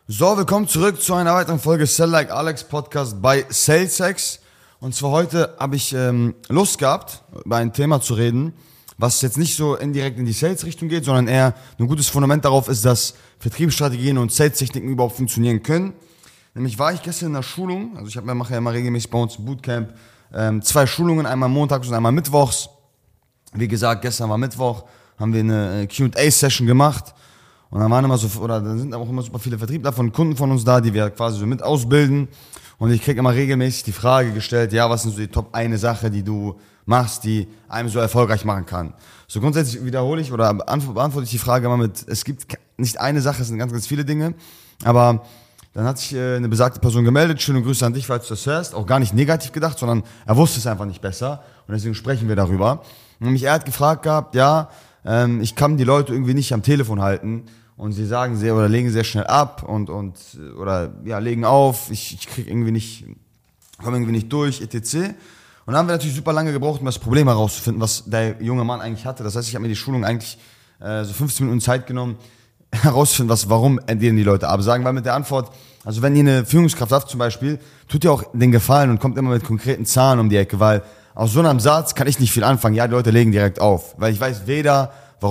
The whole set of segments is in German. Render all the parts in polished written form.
So, willkommen zurück zu einer weiteren Folge Sell Like Alex Podcast bei SalesX. Und zwar heute habe ich Lust gehabt, über ein Thema zu reden, was jetzt nicht so indirekt in die Sales-Richtung geht, sondern eher ein gutes Fundament darauf ist, dass Vertriebsstrategien und Sales-Techniken überhaupt funktionieren können. Nämlich war ich gestern in einer Schulung, also mache ja immer regelmäßig bei uns ein Bootcamp, 2 Schulungen, einmal montags und einmal mittwochs. Wie gesagt, gestern war Mittwoch, haben wir eine Q&A-Session gemacht. Und dann dann sind auch immer super viele Vertriebler von Kunden von uns da, die wir quasi so mit ausbilden. Und ich kriege immer regelmäßig die Frage gestellt, ja, was sind so die Top 1 Sache, die du machst, die einem so erfolgreich machen kann. So grundsätzlich wiederhole ich oder beantworte ich die Frage immer mit, es gibt nicht eine Sache, es sind ganz, ganz viele Dinge. Aber dann hat sich eine besagte Person gemeldet, schöne Grüße an dich, falls du das hörst, auch gar nicht negativ gedacht, sondern er wusste es einfach nicht besser. Und deswegen sprechen wir darüber. Nämlich er hat gefragt gehabt, ich kann die Leute irgendwie nicht am Telefon halten. Und sie sagen sehr oder legen sehr schnell ab legen auf, ich komme irgendwie nicht durch, etc. Und dann haben wir natürlich super lange gebraucht, um das Problem herauszufinden, was der junge Mann eigentlich hatte. Das heißt, ich habe mir die Schulung eigentlich so 15 Minuten Zeit genommen, herauszufinden, warum lehnen die Leute absagen. Weil mit der Antwort, also wenn ihr eine Führungskraft habt zum Beispiel, tut ihr auch den Gefallen und kommt immer mit konkreten Zahlen um die Ecke, weil aus so einem Satz kann ich nicht viel anfangen. Ja, die Leute legen direkt auf, weil ich weiß weder,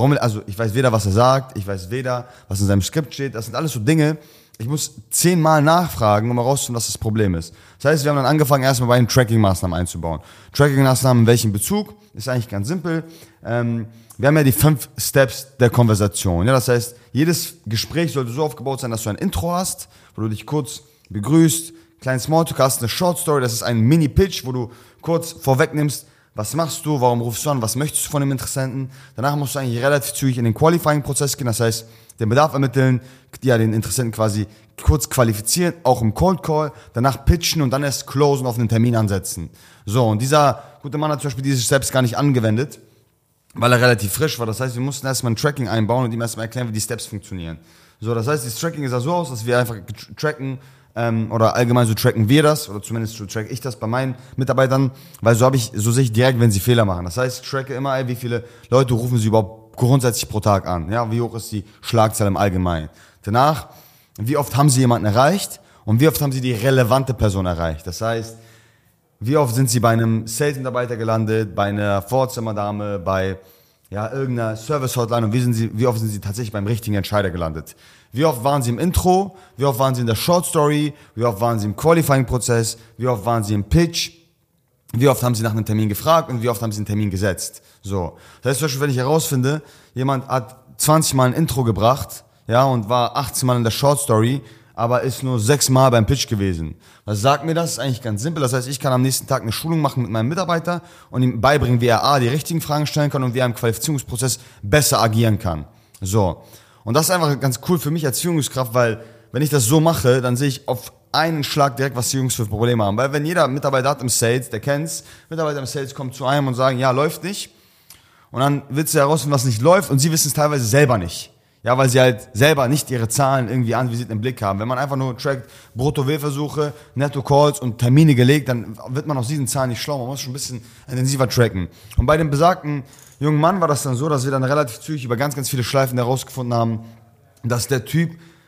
was er sagt, ich weiß weder, was in seinem Skript steht. Das sind alles so Dinge, ich muss 10-mal nachfragen, um herauszufinden, was das Problem ist. Das heißt, wir haben dann angefangen, erstmal bei den Tracking-Maßnahmen einzubauen. Tracking-Maßnahmen in welchem Bezug? Ist eigentlich ganz simpel. Wir haben ja die 5 Steps der Konversation. Ja, das heißt, jedes Gespräch sollte so aufgebaut sein, dass du ein Intro hast, wo du dich kurz begrüßt, kleinen Smalltalk hast, eine Short Story, das ist ein Mini-Pitch, wo du kurz vorwegnimmst, was machst du, warum rufst du an, was möchtest du von dem Interessenten. Danach musst du eigentlich relativ zügig in den Qualifying-Prozess gehen, das heißt, den Bedarf ermitteln, den Interessenten quasi kurz qualifizieren, auch im Cold Call, danach pitchen und dann erst closen, auf einen Termin ansetzen. So, und dieser gute Mann hat zum Beispiel diese Steps gar nicht angewendet, weil er relativ frisch war. Das heißt, wir mussten erstmal ein Tracking einbauen und ihm erstmal erklären, wie die Steps funktionieren. So, das heißt, das Tracking sah so aus, dass wir einfach tracken, oder allgemein so tracken wir das, oder zumindest so track ich das bei meinen Mitarbeitern, weil so sehe ich direkt, wenn sie Fehler machen. Das heißt, ich tracke immer, wie viele Leute rufen sie überhaupt grundsätzlich pro Tag an, ja, wie hoch ist die Schlagzahl im Allgemeinen. Danach, wie oft haben sie jemanden erreicht und wie oft haben sie die relevante Person erreicht. Das heißt, wie oft sind sie bei einem Sales-Mitarbeiter gelandet, bei einer Vorzimmerdame, bei irgendeiner Service-Hotline und wie oft sind sie tatsächlich beim richtigen Entscheider gelandet. Wie oft waren sie im Intro, wie oft waren sie in der Short Story, wie oft waren sie im Qualifying-Prozess, wie oft waren sie im Pitch, wie oft haben sie nach einem Termin gefragt und wie oft haben sie einen Termin gesetzt. So. Das heißt zum Beispiel, wenn ich herausfinde, jemand hat 20 Mal ein Intro gebracht, und war 18 Mal in der Short Story, aber ist nur 6 Mal beim Pitch gewesen. Was sagt mir das? Ist eigentlich ganz simpel. Das heißt, ich kann am nächsten Tag eine Schulung machen mit meinem Mitarbeiter und ihm beibringen, wie er die richtigen Fragen stellen kann und wie er im Qualifizierungsprozess besser agieren kann. So. Und das ist einfach ganz cool für mich als Führungskraft, weil wenn ich das so mache, dann sehe ich auf einen Schlag direkt, was die Jungs für Probleme haben. Weil wenn jeder Mitarbeiter hat im Sales, der kennt's, Mitarbeiter im Sales kommen zu einem und sagen, ja, läuft nicht. Und dann willst du herausfinden, was nicht läuft und sie wissen es teilweise selber nicht. Ja, weil sie halt selber nicht ihre Zahlen irgendwie anvisiert im Blick haben. Wenn man einfach nur trackt, Brutto-Wählversuche, Netto-Calls und Termine gelegt, dann wird man aus diesen Zahlen nicht schlau. Man muss schon ein bisschen intensiver tracken. Und bei dem besagten jungen Mann war das dann so, dass wir dann relativ zügig über ganz, ganz viele Schleifen herausgefunden haben, dass der Typ,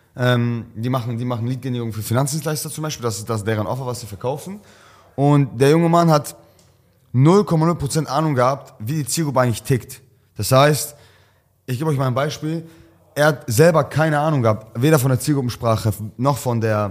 die machen Lead-Generierung für Finanzdienstleister zum Beispiel, das ist deren Offer, was sie verkaufen. Und der junge Mann hat 0,0% Ahnung gehabt, wie die Zielgruppe eigentlich tickt. Das heißt, ich gebe euch mal ein Beispiel. Er hat selber keine Ahnung gehabt, weder von der Zielgruppensprache noch von den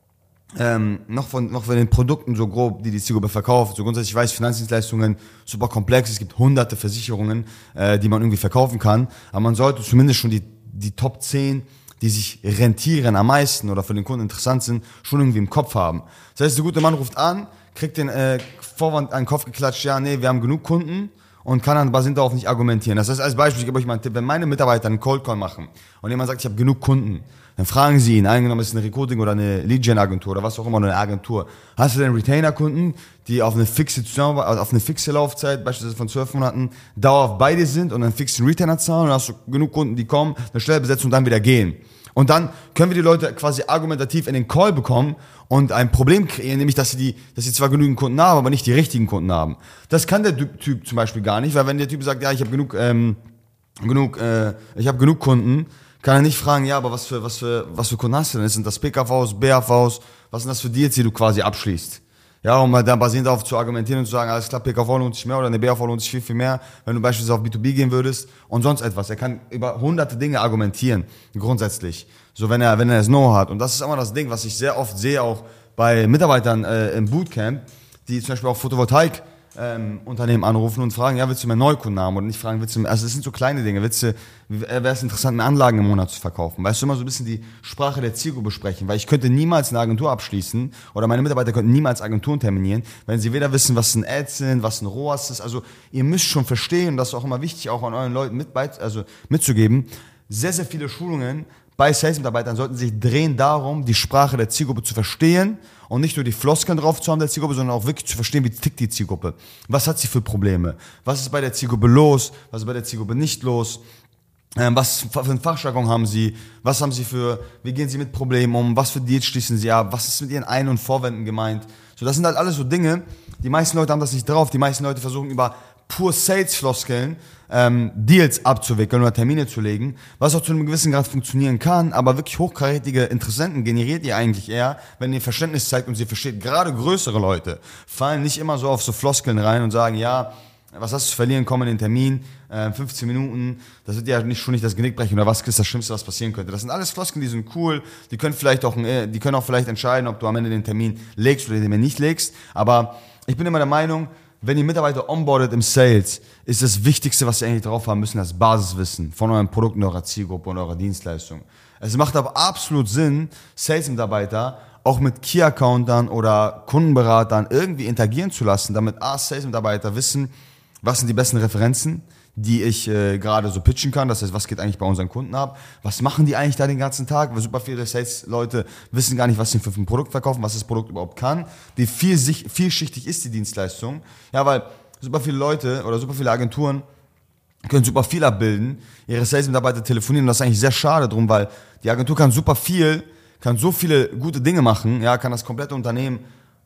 Produkten so grob, die Zielgruppe verkauft. So grundsätzlich, ich weiß, Finanzdienstleistungen super komplex. Es gibt hunderte Versicherungen, die man irgendwie verkaufen kann. Aber man sollte zumindest schon die Top 10, die sich rentieren am meisten oder für den Kunden interessant sind, schon irgendwie im Kopf haben. Das heißt, der gute Mann ruft an, kriegt den Vorwand an den Kopf geklatscht, wir haben genug Kunden. Und kann dann basierend darauf nicht argumentieren. Das heißt, als Beispiel, ich gebe euch mal einen Tipp, wenn meine Mitarbeiter einen Cold Call machen und jemand sagt, ich habe genug Kunden, dann fragen sie ihn, eingenommen ist es eine Recruiting oder eine Lead-Gen-Agentur oder was auch immer, eine Agentur. Hast du denn Retainer-Kunden, die auf eine fixe Laufzeit, beispielsweise von 12 Monaten, dauerhaft bei dir sind und einen fixen Retainer zahlen und hast du genug Kunden, die kommen, eine Stelle besetzen und dann wieder gehen. Und dann können wir die Leute quasi argumentativ in den Call bekommen und ein Problem kreieren, nämlich, dass sie zwar genügend Kunden haben, aber nicht die richtigen Kunden haben. Das kann der Typ zum Beispiel gar nicht, weil wenn der Typ sagt, ja, ich habe genug Kunden, kann er nicht fragen, ja, aber was für Kunden hast du denn? Sind das PKVs, BAVs? Was sind das für Deals, die du quasi abschließt? Ja, um halt dann basierend darauf zu argumentieren und zu sagen, alles klar, PKV lohnt sich mehr oder eine BAV lohnt sich viel, viel mehr, wenn du beispielsweise auf B2B gehen würdest und sonst etwas. Er kann über hunderte Dinge argumentieren, grundsätzlich. So, wenn er das Know-how hat. Und das ist immer das Ding, was ich sehr oft sehe, auch bei Mitarbeitern im Bootcamp, die zum Beispiel auch Photovoltaik Unternehmen anrufen und fragen, ja, willst du mehr Neukunden haben? Oder nicht fragen, also es sind so kleine Dinge, wäre es interessant, mehr Anlagen im Monat zu verkaufen? Weißt du, immer so ein bisschen die Sprache der Zielgruppe sprechen, weil ich könnte niemals eine Agentur abschließen oder meine Mitarbeiter könnten niemals Agenturen terminieren, wenn sie weder wissen, was ein Ads sind, was ein ROAS ist. Also ihr müsst schon verstehen, und das ist auch immer wichtig, auch an euren Leuten mitzugeben, sehr, sehr viele Schulungen bei Sales-Mitarbeitern sollten sich drehen darum, die Sprache der Zielgruppe zu verstehen und nicht nur die Floskeln drauf zu haben der Zielgruppe, sondern auch wirklich zu verstehen, wie tickt die Zielgruppe. Was hat sie für Probleme? Was ist bei der Zielgruppe los? Was ist bei der Zielgruppe nicht los? Was für einen Fachjargon haben sie? Wie gehen sie mit Problemen um? Was für Deals schließen sie ab? Was ist mit ihren Ein- und Vorwänden gemeint? So, das sind halt alles so Dinge, die meisten Leute haben das nicht drauf. Die meisten Leute versuchen über pur Sales-Floskeln Deals abzuwickeln oder Termine zu legen, was auch zu einem gewissen Grad funktionieren kann, aber wirklich hochkarätige Interessenten generiert ihr eigentlich eher, wenn ihr Verständnis zeigt und sie versteht. Gerade größere Leute fallen nicht immer so auf so Floskeln rein und sagen, ja, was hast du zu verlieren, komm in den Termin, 15 Minuten, das wird ja schon nicht das Genick brechen oder was ist das Schlimmste, was passieren könnte. Das sind alles Floskeln, die sind cool, die können auch vielleicht entscheiden, ob du am Ende den Termin legst oder den nicht legst, aber ich bin immer der Meinung, wenn ihr Mitarbeiter onboardet im Sales, ist das Wichtigste, was ihr eigentlich drauf haben müssen, das Basiswissen von eurem Produkt und eurer Zielgruppe und eurer Dienstleistung. Es macht aber absolut Sinn, Sales-Mitarbeiter auch mit Key-Accountern oder Kundenberatern irgendwie interagieren zu lassen, damit Sales-Mitarbeiter wissen, was sind die besten Referenzen, die ich gerade so pitchen kann. Das heißt, was geht eigentlich bei unseren Kunden ab? Was machen die eigentlich da den ganzen Tag? Weil super viele Sales-Leute wissen gar nicht, was sie für ein Produkt verkaufen, was das Produkt überhaupt kann. Wie vielschichtig ist die Dienstleistung? Ja, weil super viele Leute oder super viele Agenturen können super viel abbilden. Ihre Sales-Mitarbeiter telefonieren und das ist eigentlich sehr schade drum, weil die Agentur kann so viele gute Dinge machen, ja, kann das komplette Unternehmen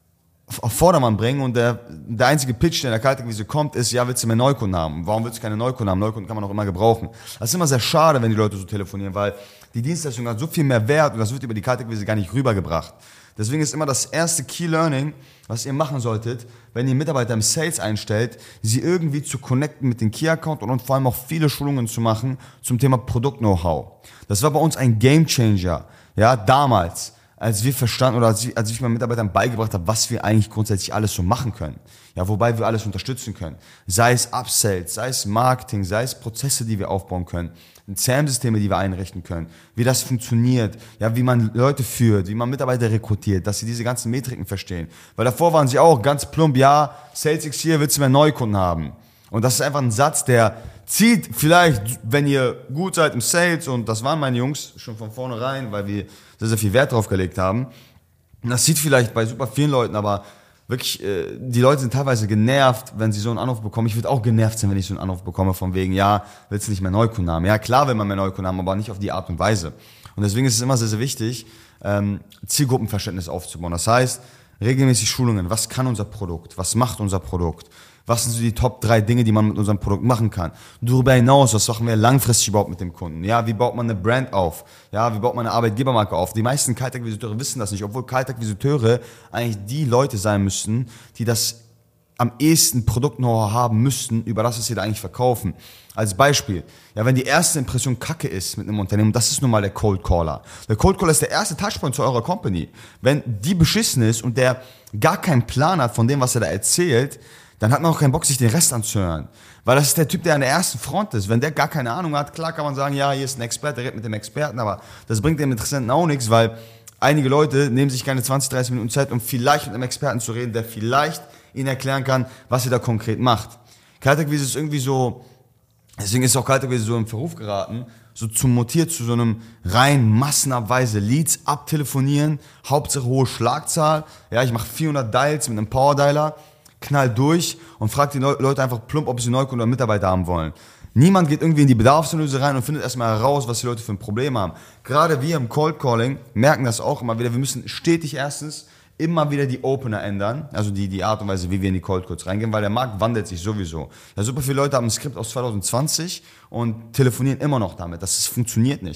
auf Vordermann bringen und der einzige Pitch, der in der Kaltakquise kommt, ist, ja, willst du mehr Neukunden haben? Warum willst du keine Neukunden haben? Neukunden kann man auch immer gebrauchen. Das ist immer sehr schade, wenn die Leute so telefonieren, weil die Dienstleistung hat so viel mehr Wert und das wird über die Kaltakquise gar nicht rübergebracht. Deswegen ist immer das erste Key Learning, was ihr machen solltet, wenn ihr Mitarbeiter im Sales einstellt, sie irgendwie zu connecten mit dem Key-Account und vor allem auch viele Schulungen zu machen zum Thema Produkt-Know-how. Das war bei uns ein Game-Changer, ja, damals, als wir verstanden oder als ich meinen Mitarbeitern beigebracht habe, was wir eigentlich grundsätzlich alles so machen können. Ja, wobei wir alles unterstützen können. Sei es Upsells, sei es Marketing, sei es Prozesse, die wir aufbauen können, CRM-Systeme, die wir einrichten können, wie das funktioniert, ja, wie man Leute führt, wie man Mitarbeiter rekrutiert, dass sie diese ganzen Metriken verstehen. Weil davor waren sie auch ganz plump, ja, SalesX hier, willst du mehr Neukunden haben? Und das ist einfach ein Satz, der zieht vielleicht, wenn ihr gut seid im Sales, und das waren meine Jungs schon von vornherein, weil wir sehr, sehr viel Wert drauf gelegt haben. Und das sieht vielleicht bei super vielen Leuten, aber wirklich, die Leute sind teilweise genervt, wenn sie so einen Anruf bekommen. Ich würde auch genervt sein, wenn ich so einen Anruf bekomme von wegen, ja, willst du nicht mehr Neukunden haben? Ja, klar will man mehr Neukunden haben, aber nicht auf die Art und Weise. Und deswegen ist es immer sehr, sehr wichtig, Zielgruppenverständnis aufzubauen. Das heißt, regelmäßig Schulungen. Was kann unser Produkt? Was macht unser Produkt? Was sind so die Top 3 Dinge, die man mit unserem Produkt machen kann? Darüber hinaus, was machen wir langfristig überhaupt mit dem Kunden? Ja, wie baut man eine Brand auf? Ja, wie baut man eine Arbeitgebermarke auf? Die meisten Kaltakquisiteure wissen das nicht, obwohl Kaltakquisiteure eigentlich die Leute sein müssten, die das am ehesten Produkt-Know-how haben müssten, über das, was sie da eigentlich verkaufen. Als Beispiel, ja, wenn die erste Impression kacke ist mit einem Unternehmen, das ist nun mal der Cold Caller. Der Cold Caller ist der erste Touchpoint zu eurer Company. Wenn die beschissen ist und der gar keinen Plan hat von dem, was er da erzählt, dann hat man auch keinen Bock, sich den Rest anzuhören. Weil das ist der Typ, der an der ersten Front ist. Wenn der gar keine Ahnung hat, klar kann man sagen, ja, hier ist ein Experte, der redet mit dem Experten, aber das bringt dem Interessenten auch nichts, weil einige Leute nehmen sich keine 20, 30 Minuten Zeit, um vielleicht mit einem Experten zu reden, der vielleicht ihnen erklären kann, was ihr da konkret macht. Kaltakquise ist irgendwie so, deswegen ist auch Kaltakquise so im Verruf geraten, so mutiert zu so einem rein massenabweise Leads abtelefonieren, Hauptsache hohe Schlagzahl. Ja, ich mache 400 Dials mit einem Power-Dialer, knall durch und fragt die Leute einfach plump, ob sie Neukunden oder Mitarbeiter haben wollen. Niemand geht irgendwie in die Bedarfsanalyse rein und findet erstmal heraus, was die Leute für ein Problem haben. Gerade wir im Cold Calling merken das auch immer wieder. Wir müssen stetig erstens immer wieder die Opener ändern, also die Art und Weise, wie wir in die Cold Calls reingehen, weil der Markt wandelt sich sowieso. Ja, super viele Leute haben ein Skript aus 2020 und telefonieren immer noch damit. Das funktioniert nicht.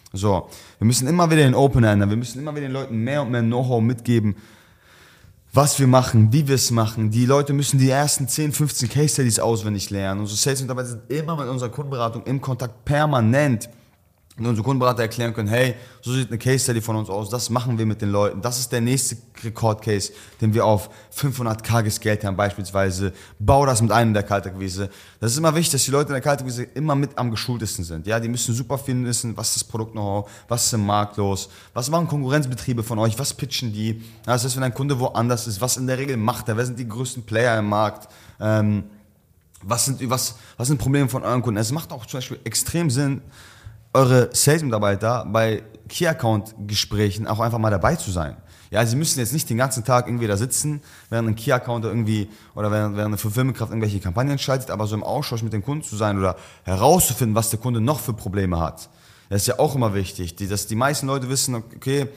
So, wir müssen immer wieder den Opener ändern, wir müssen immer wieder den Leuten mehr und mehr Know-how mitgeben, was wir machen, wie wir es machen. Die Leute müssen die ersten 10, 15 Case Studies auswendig lernen. Unsere Sales-Mitarbeiter sind immer mit unserer Kundenberatung im Kontakt permanent. Und unsere Kundenberater erklären können, hey, so sieht eine Case Study von uns aus, das machen wir mit den Leuten. Das ist der nächste Rekordcase, den wir auf 500.000 gescaled haben beispielsweise. Bau das mit einem der Kaltakquise. Das ist immer wichtig, dass die Leute in der Kaltakquise immer mit am geschultesten sind. Ja, die müssen super viel wissen, was ist das Produkt-Know-how, was ist im Markt los, was machen Konkurrenzbetriebe von euch, was pitchen die. Das heißt, wenn ein Kunde woanders ist, was in der Regel macht er, wer sind die größten Player im Markt, was sind Probleme von euren Kunden. Es macht auch zum Beispiel extrem Sinn, eure Sales-Mitarbeiter bei Key-Account-Gesprächen auch einfach mal dabei zu sein. Ja, sie müssen jetzt nicht den ganzen Tag irgendwie da sitzen, während ein Key-Account irgendwie oder während eine Fulfillment-Kraft irgendwelche Kampagnen schaltet, aber so im Austausch mit dem Kunden zu sein oder herauszufinden, was der Kunde noch für Probleme hat. Das ist ja auch immer wichtig, dass die meisten Leute wissen, okay,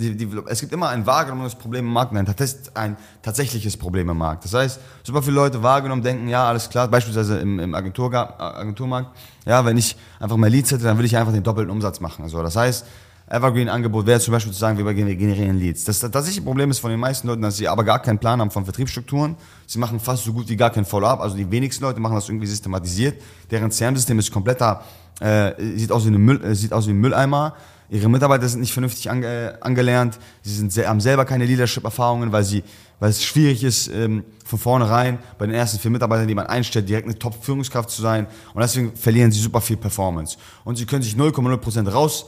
es gibt immer ein wahrgenommenes Problem im Markt und ein tatsächliches Problem im Markt. Das heißt, super viele Leute wahrgenommen denken, ja, alles klar, beispielsweise im Agenturmarkt, ja, wenn ich einfach mehr Leads hätte, dann will ich einfach den doppelten Umsatz machen. Also, das heißt, Evergreen-Angebot wäre zum Beispiel zu sagen, wir generieren Leads. Das tatsächliche Problem ist von den meisten Leuten, dass sie aber gar keinen Plan haben von Vertriebsstrukturen. Sie machen fast so gut wie gar kein Follow-up. Also die wenigsten Leute machen das irgendwie systematisiert. Deren CRM-System ist kompletter, sieht aus wie ein Mülleimer. Ihre Mitarbeiter sind nicht vernünftig angelernt. Sie haben selber keine Leadership-Erfahrungen, weil es schwierig ist, von vornherein bei den ersten 4 Mitarbeitern, die man einstellt, direkt eine Top-Führungskraft zu sein. Und deswegen verlieren sie super viel Performance. Und sie können sich 0,0%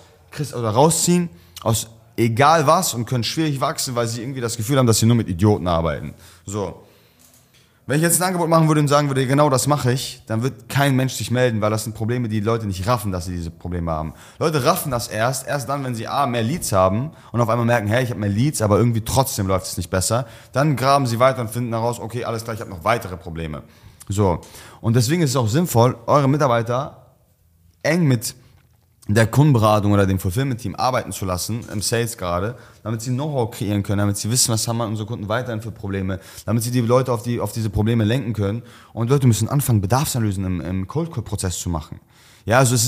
rausziehen aus egal was und können schwierig wachsen, weil sie irgendwie das Gefühl haben, dass sie nur mit Idioten arbeiten. So. Wenn ich jetzt ein Angebot machen würde und sagen würde, genau das mache ich, dann wird kein Mensch sich melden, weil das sind Probleme, die Leute nicht raffen, dass sie diese Probleme haben. Leute raffen das erst dann, wenn sie mehr Leads haben und auf einmal merken, hey, ich habe mehr Leads, aber irgendwie trotzdem läuft es nicht besser. Dann graben sie weiter und finden heraus, okay, alles klar, ich habe noch weitere Probleme. So. Und deswegen ist es auch sinnvoll, eure Mitarbeiter eng mit der Kundenberatung oder dem Fulfillment-Team arbeiten zu lassen, im Sales gerade, damit sie Know-how kreieren können, damit sie wissen, was haben unsere Kunden weiterhin für Probleme, damit sie die Leute auf diese Probleme lenken können. Und Leute müssen anfangen, Bedarfsanalysen im Cold-Call-Prozess zu machen. Ja, also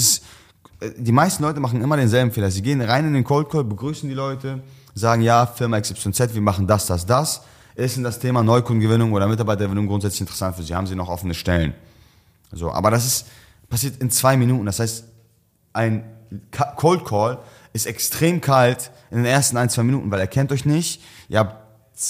die meisten Leute machen immer denselben Fehler. Sie gehen rein in den Cold-Call, begrüßen die Leute, sagen, ja, Firma XYZ, wir machen das. Ist denn das Thema Neukundengewinnung oder Mitarbeitergewinnung grundsätzlich interessant für Sie? Haben Sie noch offene Stellen? So, aber das passiert in 2 Minuten. Das heißt, ein Cold Call ist extrem kalt in den ersten 1-2 Minuten, weil er kennt euch nicht. Ihr habt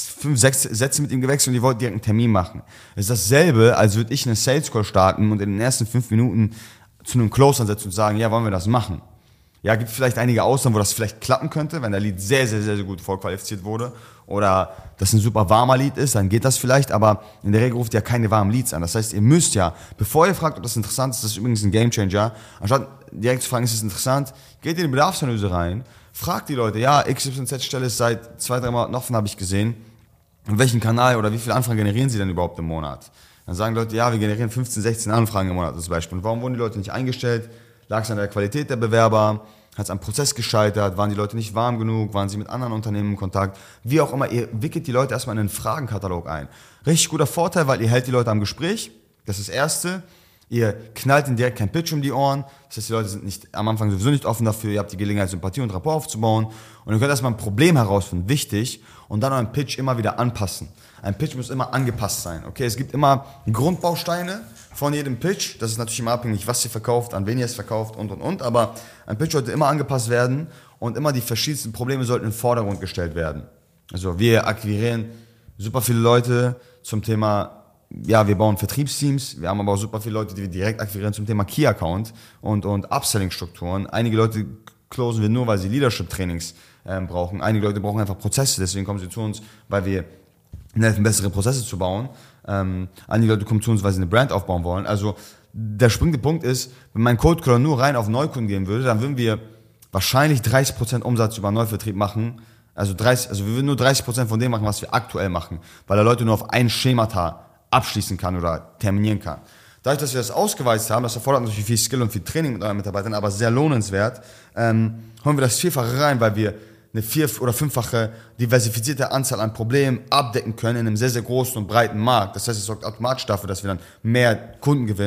5-6 Sätze mit ihm gewechselt und ihr wollt direkt einen Termin machen. Es ist dasselbe, als würde ich einen Sales Call starten und in den ersten 5 Minuten zu einem Close ansetzen und sagen, ja, wollen wir das machen? Ja, gibt vielleicht einige Ausnahmen, wo das vielleicht klappen könnte, wenn der Lead sehr, sehr, sehr, sehr gut vorqualifiziert wurde oder das ein super warmer Lead ist, dann geht das vielleicht, aber in der Regel ruft ihr ja keine warmen Leads an. Das heißt, ihr müsst ja, bevor ihr fragt, ob das interessant ist, das ist übrigens ein Gamechanger, anstatt direkt zu fragen, ist es interessant, geht in die Bedarfsanalyse rein, fragt die Leute, ja, XYZ-Stelle ist seit 2-3 Monaten offen, habe ich gesehen, in welchem Kanal oder wie viele Anfragen generieren sie denn überhaupt im Monat? Dann sagen Leute, ja, wir generieren 15, 16 Anfragen im Monat zum Beispiel. Und warum wurden die Leute nicht eingestellt? Lag es an der Qualität der Bewerber? Hat es am Prozess gescheitert? Waren die Leute nicht warm genug? Waren sie mit anderen Unternehmen in Kontakt? Wie auch immer, ihr wickelt die Leute erstmal in einen Fragenkatalog ein. Richtig guter Vorteil, weil ihr hält die Leute am Gespräch. Das ist das Erste. Ihr knallt ihnen direkt kein Pitch um die Ohren. Das heißt, die Leute sind am Anfang sowieso nicht offen dafür. Ihr habt die Gelegenheit, Sympathie und Rapport aufzubauen. Und ihr könnt erstmal ein Problem herausfinden, wichtig, und dann euren Pitch immer wieder anpassen. Ein Pitch muss immer angepasst sein. Okay, es gibt immer die Grundbausteine von jedem Pitch. Das ist natürlich immer abhängig, was ihr verkauft, an wen ihr es verkauft und. Aber ein Pitch sollte immer angepasst werden und immer die verschiedensten Probleme sollten in den Vordergrund gestellt werden. Also wir akquirieren super viele Leute zum Thema, ja, wir bauen Vertriebsteams. Wir haben aber auch super viele Leute, die wir direkt akquirieren zum Thema Key Account und Upselling-Strukturen. Einige Leute closen wir nur, weil sie Leadership-Trainings brauchen. Einige Leute brauchen einfach Prozesse, deswegen kommen sie zu uns, weil wir helfen, bessere Prozesse zu bauen. Einige Leute kommen zu uns, weil sie eine Brand aufbauen wollen. Also der springende Punkt ist, wenn mein Cold Caller nur rein auf Neukunden gehen würde, dann würden wir wahrscheinlich 30% Umsatz über Neuvertrieb machen. Also wir würden nur 30% von dem machen, was wir aktuell machen, weil er Leute nur auf ein Schemata abschließen kann oder terminieren kann. Dadurch, dass wir das ausgeweitet haben, das erfordert natürlich viel Skill und viel Training mit euren Mitarbeitern, aber sehr lohnenswert, holen wir das Vierfache rein, weil wir eine 4- oder 5-fache diversifizierte Anzahl an Problemen abdecken können in einem sehr, sehr großen und breiten Markt. Das heißt, es sorgt automatisch dafür, dass wir dann mehr Kunden gewinnen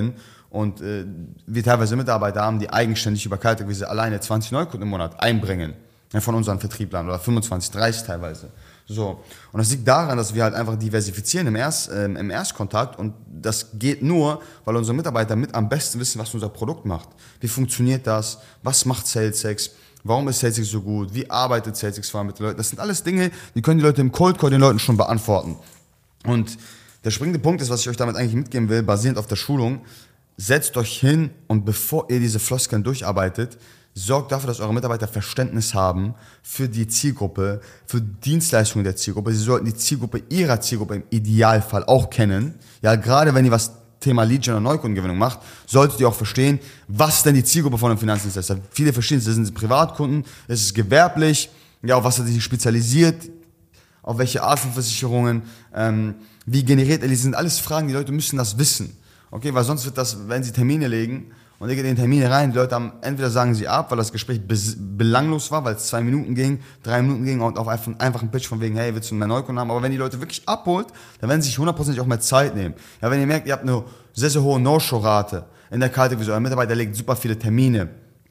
und wir teilweise Mitarbeiter haben, die eigenständig über Kaltakquise alleine 20 Neukunden im Monat einbringen, ja, von unseren Vertrieblern oder 25, 30 teilweise. So. Und das liegt daran, dass wir halt einfach diversifizieren im Erstkontakt, und das geht nur, weil unsere Mitarbeiter mit am besten wissen, was unser Produkt macht. Wie funktioniert das? Was macht SalesX? Warum ist SalesX so gut? Wie arbeitet SalesX vor allem mit den Leuten? Das sind alles Dinge, die können die Leute im Cold Call den Leuten schon beantworten. Und der springende Punkt ist, was ich euch damit eigentlich mitgeben will, basierend auf der Schulung: Setzt euch hin und bevor ihr diese Floskeln durcharbeitet, sorgt dafür, dass eure Mitarbeiter Verständnis haben für die Zielgruppe, für Dienstleistungen der Zielgruppe. Sie sollten die Zielgruppe ihrer Zielgruppe im Idealfall auch kennen. Ja, gerade wenn ihr was Thema Lead-Gen und Neukundengewinnung macht, solltet ihr auch verstehen, was denn die Zielgruppe von einem Finanzdienstleister ist. Viele verstehen es, sind Privatkunden, es ist gewerblich, ja, auf was er sich spezialisiert, auf welche Art von Versicherungen, wie generiert er, das sind alles Fragen, die Leute müssen das wissen. Okay, weil sonst wird das, wenn sie Termine legen und ihr geht in den Termine rein, die Leute haben, entweder sagen sie ab, weil das Gespräch belanglos war, weil es 2 Minuten ging, 3 Minuten ging und auf einfach einen Pitch von wegen, hey, willst du mehr Neukunden haben? Aber wenn die Leute wirklich abholt, dann werden sie sich 100% auch mehr Zeit nehmen. Ja, wenn ihr merkt, ihr habt eine sehr, sehr hohe No-Show-Rate in der Kaltakquise, euer Mitarbeiter legt super viele Termine,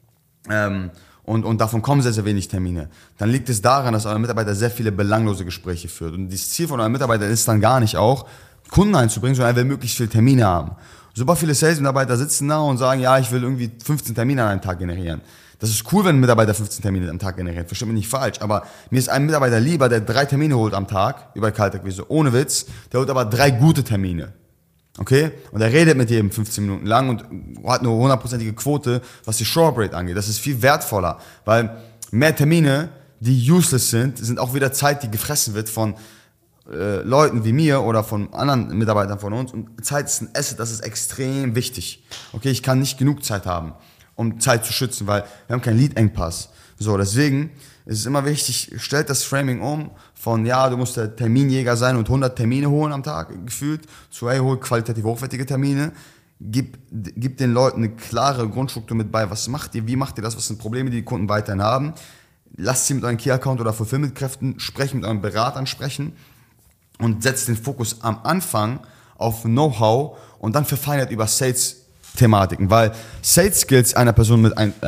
und davon kommen sehr, sehr wenig Termine, dann liegt es daran, dass euer Mitarbeiter sehr viele belanglose Gespräche führt. Und das Ziel von eurem Mitarbeiter ist dann gar nicht auch, Kunden einzubringen, sondern er will möglichst viele Termine haben. Super viele Sales-Mitarbeiter sitzen da und sagen, ja, ich will irgendwie 15 Termine an einem Tag generieren. Das ist cool, wenn ein Mitarbeiter 15 Termine am Tag generiert, versteht mich nicht falsch, aber mir ist ein Mitarbeiter lieber, der 3 Termine holt am Tag, über Kaltakquise, ohne Witz, der holt aber 3 gute Termine. Okay? Und er redet mit jedem 15 Minuten lang und hat eine 100%ige Quote, was die Show-Up-Rate angeht. Das ist viel wertvoller, weil mehr Termine, die useless sind auch wieder Zeit, die gefressen wird von Leuten wie mir oder von anderen Mitarbeitern von uns. Und Zeit ist ein Asset, das ist extrem wichtig. Okay, ich kann nicht genug Zeit haben, um Zeit zu schützen, weil wir haben keinen Lead-Engpass. So, deswegen ist es immer wichtig, stellt das Framing um von, ja, du musst der Terminjäger sein und 100 Termine holen am Tag, gefühlt, zu, hey, hol qualitativ hochwertige Termine. Gib den Leuten eine klare Grundstruktur mit bei, was macht ihr, wie macht ihr das, was sind Probleme, die Kunden weiterhin haben. Lasst sie mit euren Key-Account oder Fulfillment-Kräften sprechen, mit euren Beratern sprechen. Und setzt den Fokus am Anfang auf Know-how und dann verfeinert über Sales-Thematiken, weil Sales-Skills einer Person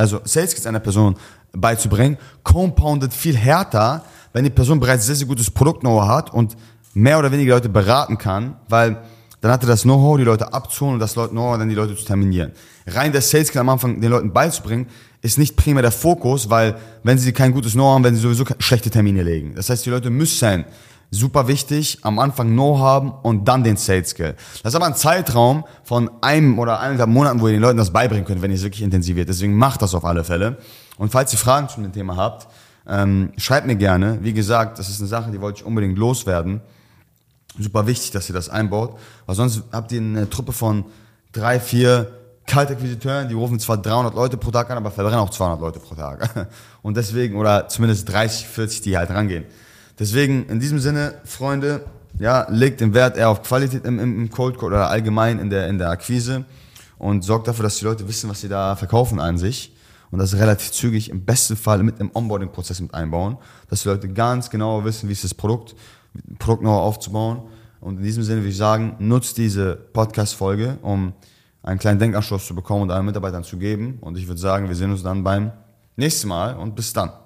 beizubringen, compoundet viel härter, wenn die Person bereits sehr, sehr gutes Produkt-Know-how hat und mehr oder weniger Leute beraten kann, weil dann hat er das Know-how, die Leute abzuholen und das Know-how dann die Leute zu terminieren. Rein der Sales-Skill am Anfang den Leuten beizubringen, ist nicht primär der Fokus, weil wenn sie kein gutes Know-how haben, werden sie sowieso schlechte Termine legen. Das heißt, die Leute müssen super wichtig, am Anfang Know haben und dann den Sales Skill. Das ist aber ein Zeitraum von 1 oder 1,5 Monaten, wo ihr den Leuten das beibringen könnt, wenn ihr es wirklich intensiviert. Deswegen macht das auf alle Fälle. Und falls ihr Fragen zu dem Thema habt, schreibt mir gerne. Wie gesagt, das ist eine Sache, die wollte ich unbedingt loswerden. Super wichtig, dass ihr das einbaut, weil sonst habt ihr eine Truppe von 3, 4 Kaltakquisiteuren, die rufen zwar 300 Leute pro Tag an, aber verbrennen auch 200 Leute pro Tag. Und deswegen, oder zumindest 30, 40, die halt rangehen. Deswegen, in diesem Sinne, Freunde, ja, legt den Wert eher auf Qualität im Cold Call oder allgemein in der Akquise und sorgt dafür, dass die Leute wissen, was sie da verkaufen an sich und das relativ zügig, im besten Fall mit einem Onboarding-Prozess mit einbauen, dass die Leute ganz genau wissen, wie ist das Produkt-Know-how aufzubauen. Und in diesem Sinne würde ich sagen, nutzt diese Podcast-Folge, um einen kleinen Denkanstoß zu bekommen und euren Mitarbeitern zu geben. Und ich würde sagen, wir sehen uns dann beim nächsten Mal und bis dann.